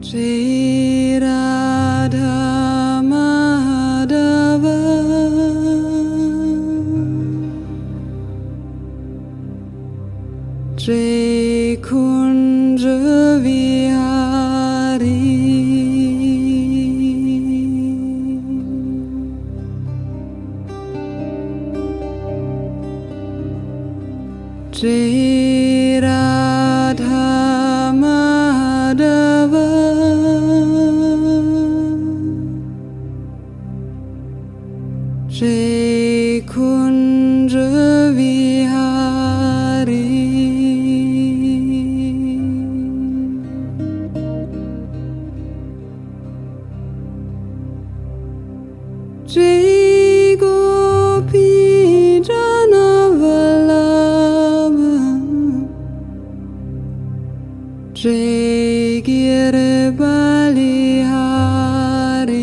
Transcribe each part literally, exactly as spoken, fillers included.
Shri Radha Madhava Jai Kunja Vihari Jai Radha Madhava Jai Kunja Vihari Jai Gopi Jana Vallabha Jai Giri Balihari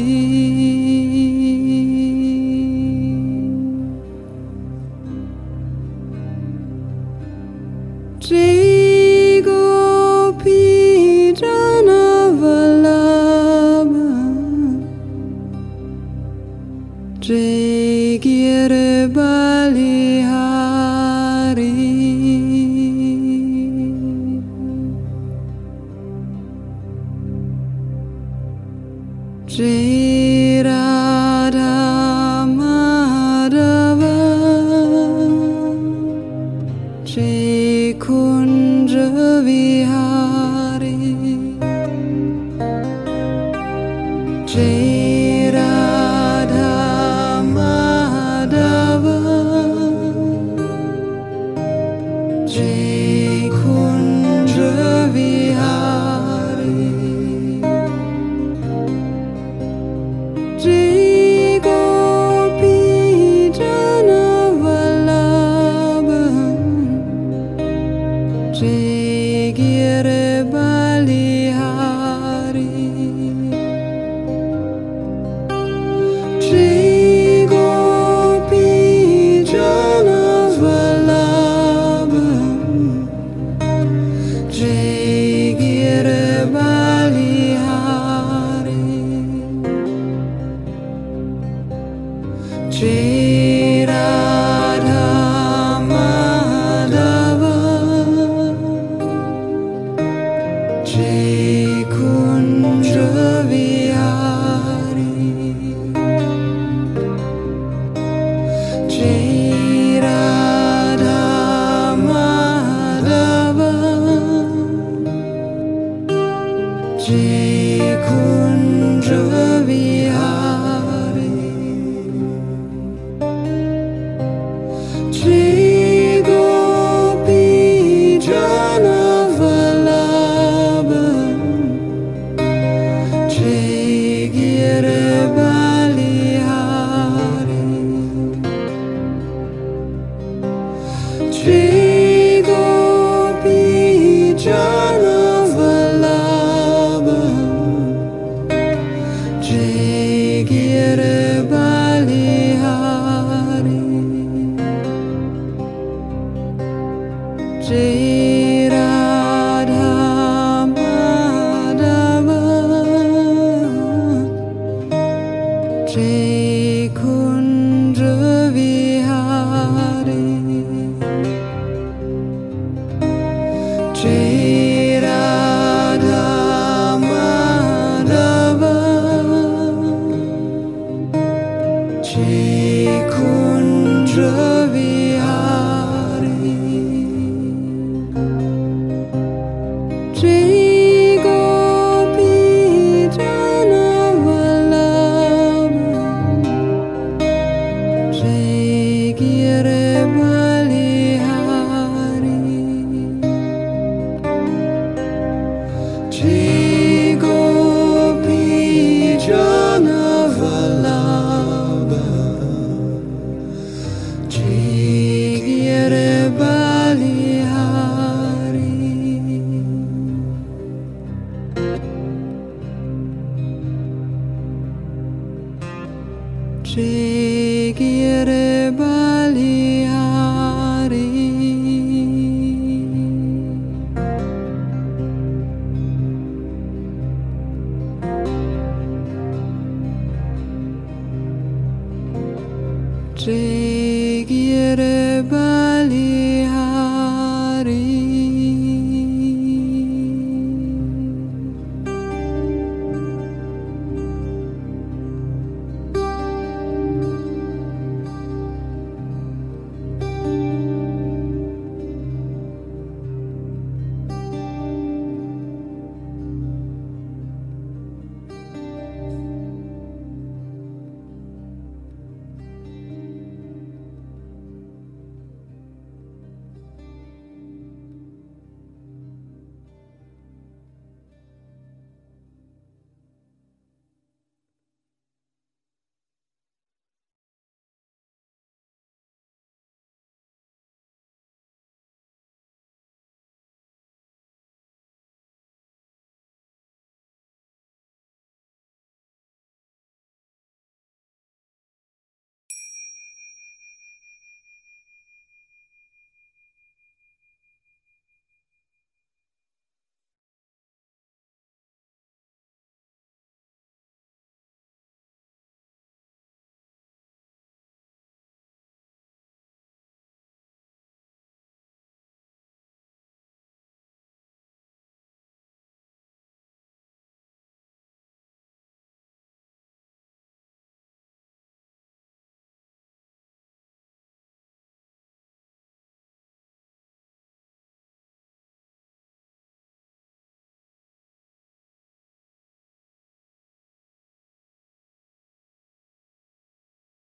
Jai Gopi Jana Vallabha Jai Giri Balihari Jai Radha Madhava Jai Kunja Vihari Jai Radha Madhava Jai Kunja Vihari Jai Gopi Jana Vallabha Jai Giri Balihari Jai Gopi Jana Vallabha Jai Giri Balihari Jai Radha Madhava Jai Kunja Vihari Jai Radha Madhava Jai Kunja Vihari Jai Gopi Jana Vallabha Jai Giri Balihari Jai Gopi Jana Vallabha Jai Giri Balihari Jai Radha Madhava Jai Kunja Vihari Jai Radha Madhava Jai Kunja Vihari Jai Gopi Jana Vallabha Jai Giri Balihari Jai Gopi Jana Vallabha Jai Giri Balihari Jai Giri Balihari Shigierem